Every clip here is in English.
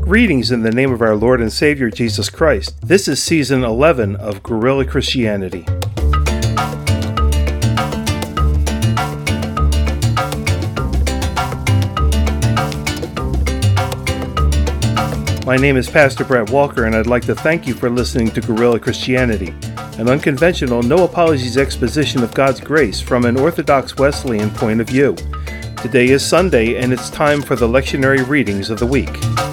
Greetings in the name of our Lord and Savior Jesus Christ. This is season 11 of Guerrilla Christianity. My name is Pastor Brett Walker, and I'd like to thank you for listening to Guerrilla Christianity, an unconventional, no apologies exposition of God's grace from an Orthodox Wesleyan point of view. Today is Sunday, and it's time for the lectionary readings of the week.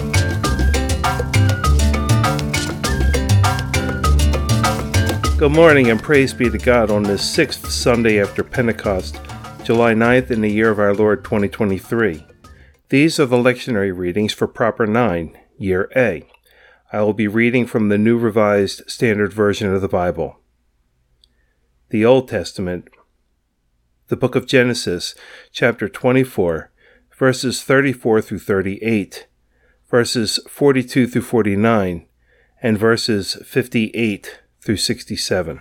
Good morning and praise be to God on this sixth Sunday after Pentecost, July 9th in the year of our Lord 2023. These are the lectionary readings for Proper 9, Year A. I will be reading from the New Revised Standard Version of the Bible. The Old Testament, the book of Genesis, chapter 24, verses 34 through 38, verses 42 through 49, and verses 58 through 67.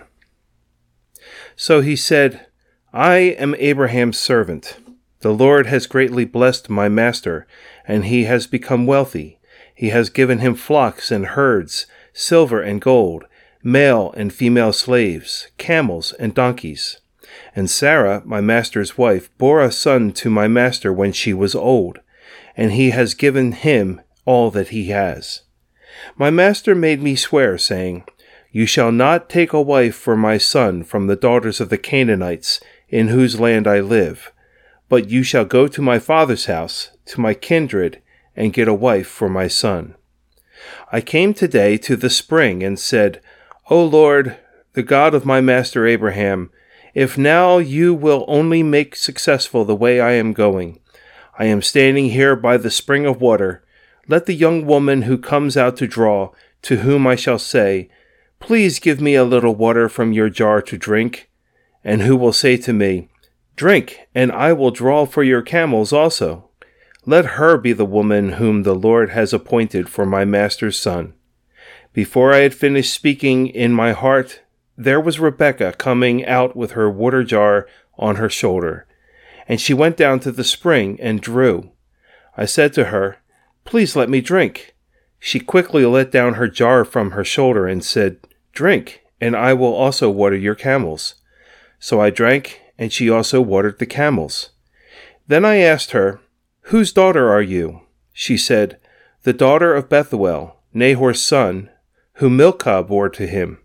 So he said, I am Abraham's servant. The Lord has greatly blessed my master, and he has become wealthy. He has given him flocks and herds, silver and gold, male and female slaves, camels and donkeys. And Sarah, my master's wife, bore a son to my master when she was old, and he has given him all that he has. My master made me swear, saying, You shall not take a wife for my son from the daughters of the Canaanites, in whose land I live, but you shall go to my father's house, to my kindred, and get a wife for my son. I came today to the spring and said, O Lord, the God of my master Abraham, if now you will only make successful the way I am going, I am standing here by the spring of water. Let the young woman who comes out to draw, to whom I shall say, Please give me a little water from your jar to drink, and who will say to me, Drink, and I will draw for your camels also. Let her be the woman whom the Lord has appointed for my master's son. Before I had finished speaking in my heart, there was Rebekah coming out with her water jar on her shoulder, and she went down to the spring and drew. I said to her, Please let me drink. She quickly let down her jar from her shoulder and said, Drink, and I will also water your camels. So I drank, and she also watered the camels. Then I asked her, Whose daughter are you? She said, The daughter of Bethuel, Nahor's son, whom Milcah bore to him.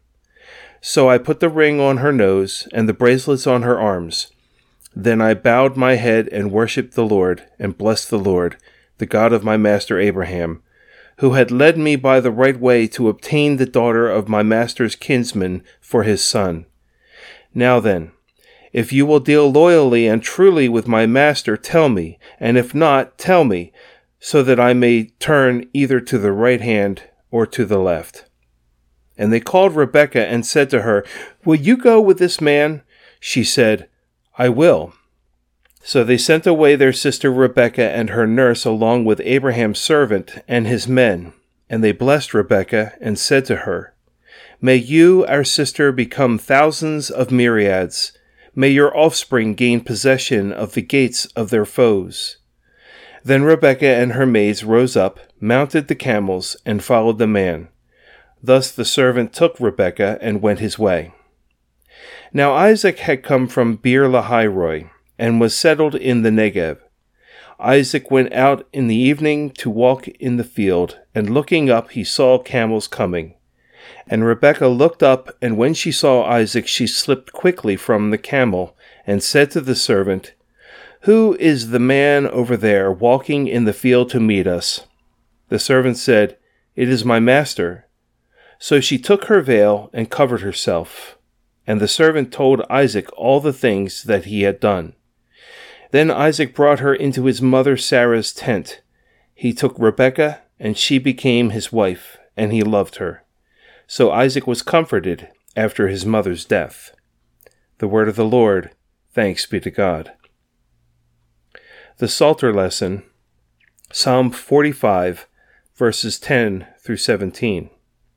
So I put the ring on her nose and the bracelets on her arms. Then I bowed my head and worshipped the Lord, and blessed the Lord, the God of my master Abraham, who had led me by the right way to obtain the daughter of my master's kinsman for his son. Now then, if you will deal loyally and truly with my master, tell me, and if not, tell me, so that I may turn either to the right hand or to the left. And they called Rebekah and said to her, Will you go with this man? She said, I will. So they sent away their sister Rebekah and her nurse along with Abraham's servant and his men, and they blessed Rebekah and said to her, May you, our sister, become thousands of myriads. May your offspring gain possession of the gates of their foes. Then Rebekah and her maids rose up, mounted the camels, and followed the man. Thus the servant took Rebekah and went his way. Now Isaac had come from Beer-lahai-roi, and was settled in the Negev. Isaac went out in the evening to walk in the field, and looking up he saw camels coming. And Rebekah looked up, and when she saw Isaac she slipped quickly from the camel, and said to the servant, Who is the man over there walking in the field to meet us? The servant said, It is my master. So she took her veil and covered herself. And the servant told Isaac all the things that he had done. Then Isaac brought her into his mother Sarah's tent. He took Rebekah, and she became his wife, and he loved her. So Isaac was comforted after his mother's death. The word of the Lord. Thanks be to God. The Psalter lesson, Psalm 45, verses 10 through 17.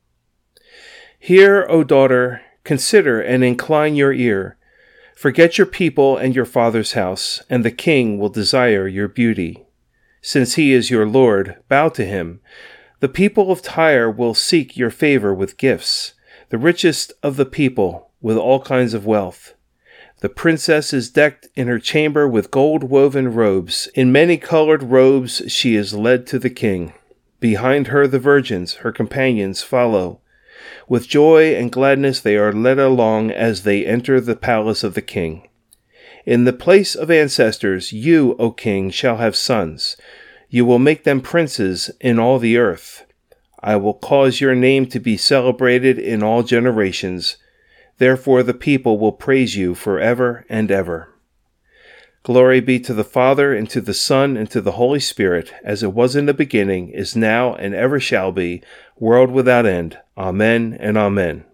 Hear, O daughter, consider and incline your ear. Forget your people and your father's house, and the king will desire your beauty. Since he is your Lord, bow to him. The people of Tyre will seek your favor with gifts, the richest of the people with all kinds of wealth. The princess is decked in her chamber with gold-woven robes. In many-colored robes she is led to the king. Behind her the virgins, her companions, follow. With joy and gladness they are led along as they enter the palace of the king. In the place of ancestors, you, O king, shall have sons. You will make them princes in all the earth. I will cause your name to be celebrated in all generations. Therefore the people will praise you forever and ever. Glory be to the Father, and to the Son, and to the Holy Spirit, as it was in the beginning, is now, and ever shall be, world without end. Amen and amen.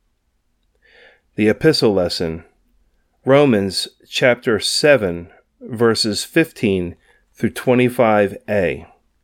The Epistle Lesson. Romans chapter 7, verses 15 through 25a.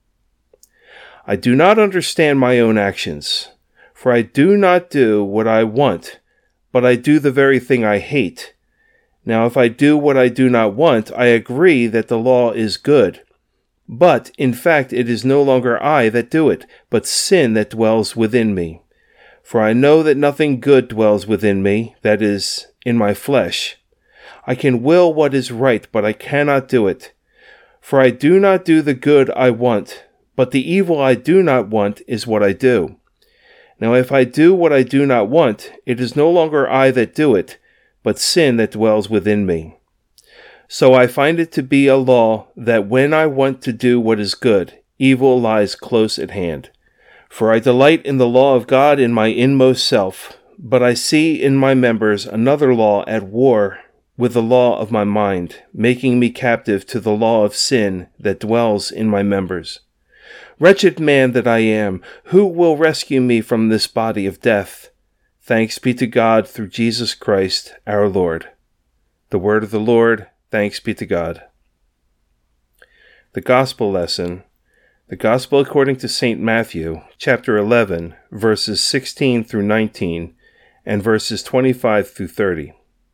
I do not understand my own actions, for I do not do what I want, but I do the very thing I hate. Now if I do what I do not want, I agree that the law is good. But, in fact, it is no longer I that do it, but sin that dwells within me. For I know that nothing good dwells within me, that is, in my flesh. I can will what is right, but I cannot do it. For I do not do the good I want, but the evil I do not want is what I do. Now if I do what I do not want, it is no longer I that do it, but sin that dwells within me. So I find it to be a law that when I want to do what is good, evil lies close at hand. For I delight in the law of God in my inmost self, but I see in my members another law at war with the law of my mind, making me captive to the law of sin that dwells in my members. Wretched man that I am, who will rescue me from this body of death? Thanks be to God through Jesus Christ our Lord. The word of the Lord, thanks be to God. The Gospel Lesson. The Gospel according to St. Matthew, chapter 11, verses 16 through 19, and verses 25 through 30.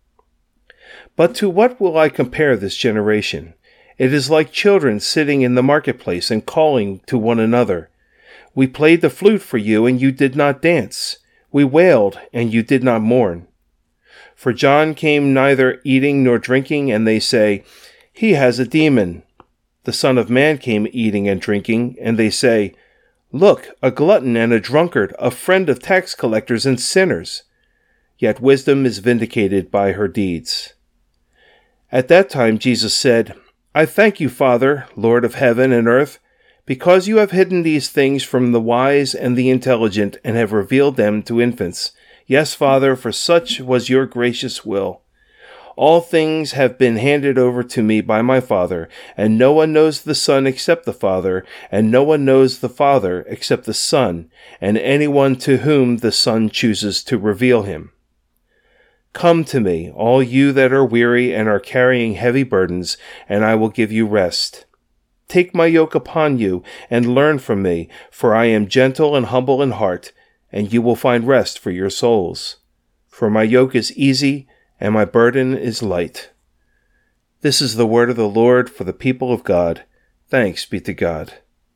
But to what will I compare this generation? It is like children sitting in the marketplace and calling to one another. We played the flute for you, and you did not dance. We wailed, and you did not mourn. For John came neither eating nor drinking, and they say, He has a demon. The Son of Man came eating and drinking, and they say, Look, a glutton and a drunkard, a friend of tax collectors and sinners. Yet wisdom is vindicated by her deeds. At that time Jesus said, I thank you, Father, Lord of heaven and earth, because you have hidden these things from the wise and the intelligent and have revealed them to infants. Yes, Father, for such was your gracious will. All things have been handed over to me by my Father, and no one knows the Son except the Father, and no one knows the Father except the Son, and anyone to whom the Son chooses to reveal him. Come to me, all you that are weary and are carrying heavy burdens, and I will give you rest. Take my yoke upon you, and learn from me, for I am gentle and humble in heart, and you will find rest for your souls. For my yoke is easy, and my burden is light. This is the word of the Lord for the people of God. Thanks be to God.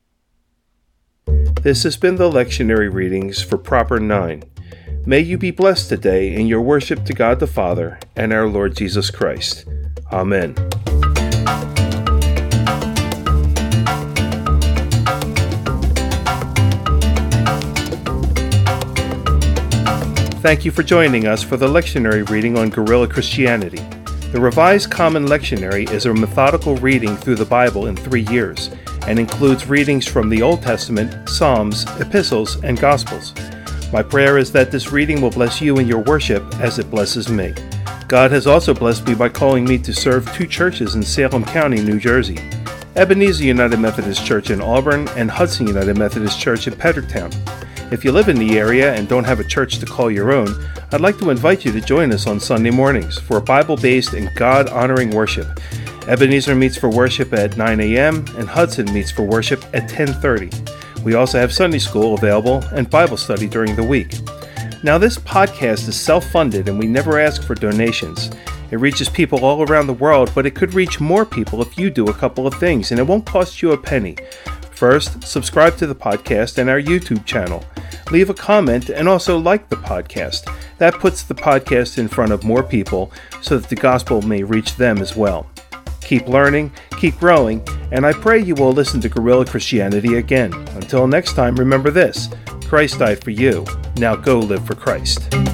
This has been the lectionary readings for Proper 9. May you be blessed today in your worship to God the Father and our Lord Jesus Christ. Amen. Thank you for joining us for the lectionary reading on Guerrilla Christianity. The Revised Common Lectionary is a methodical reading through the Bible in 3 years and includes readings from the Old Testament, Psalms, Epistles, and Gospels. My prayer is that this reading will bless you in your worship as it blesses me. God has also blessed me by calling me to serve 2 churches in Salem County, New Jersey, Ebenezer United Methodist Church in Auburn and Hudson United Methodist Church in Pedricktown. If you live in the area and don't have a church to call your own, I'd like to invite you to join us on Sunday mornings for a Bible-based and God-honoring worship. Ebenezer meets for worship at 9 a.m. and Hudson meets for worship at 10:30. We also have Sunday school available and Bible study during the week. Now, this podcast is self-funded and we never ask for donations. It reaches people all around the world, but it could reach more people if you do a couple of things, and it won't cost you a penny. First, subscribe to the podcast and our YouTube channel. Leave a comment and also like the podcast. That puts the podcast in front of more people so that the gospel may reach them as well. Keep learning, keep growing, and I pray you will listen to Guerrilla Christianity again. Until next time, remember this: Christ died for you. Now go live for Christ.